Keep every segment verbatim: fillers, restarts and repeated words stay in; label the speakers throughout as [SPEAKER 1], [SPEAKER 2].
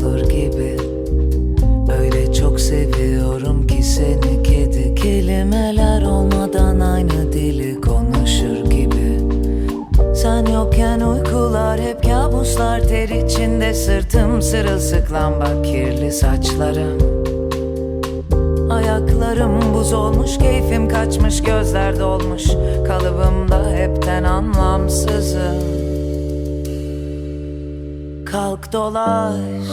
[SPEAKER 1] olur gibi. Öyle çok seviyorum ki seni kedi. Kelimeler olmadan aynı dili konuşur gibi. Sen yokken uykular hep kabuslar, ter içinde sırtım sırılsıklam, bak kirli saçlarım. Ayaklarım buz olmuş, keyfim kaçmış, gözler dolmuş, kalıbımda hepten anlamsızım. Kalk dolaş,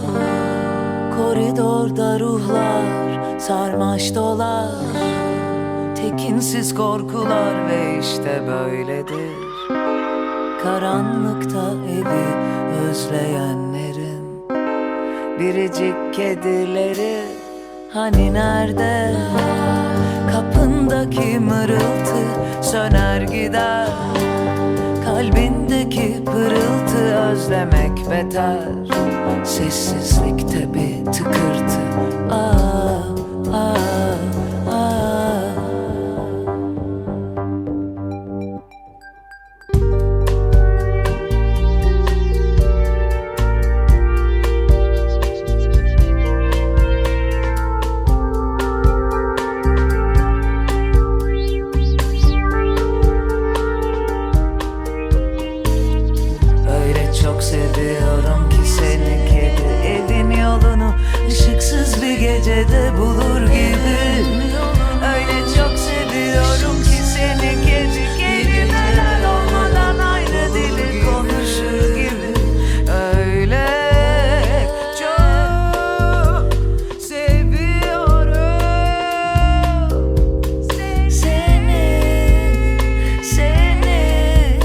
[SPEAKER 1] koridorda ruhlar sarmaş dolar, tekinsiz korkular ve işte böyledir. Karanlıkta evi özleyenlerin biricik kedileri hani nerede? Kapındaki mırıltı söner gider, kalbindeki pırıltı özlemek beter. Sessizlikte bir tıkırtı. Ah, ah, ah. Çok seviyorum ki seni kedi. Evin yolunu ışıksız bir gecede bulur gibi. Öyle çok seviyorum ki seni kedi. Kelimeler olmadan aynı dili konuşur gibi. Öyle çok seviyorum seni, seni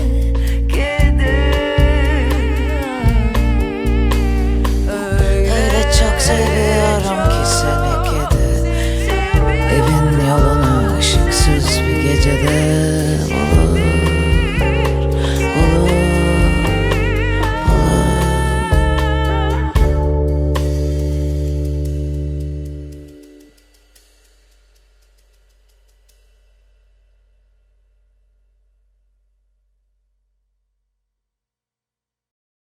[SPEAKER 1] kedi. Öyle çok seviyorum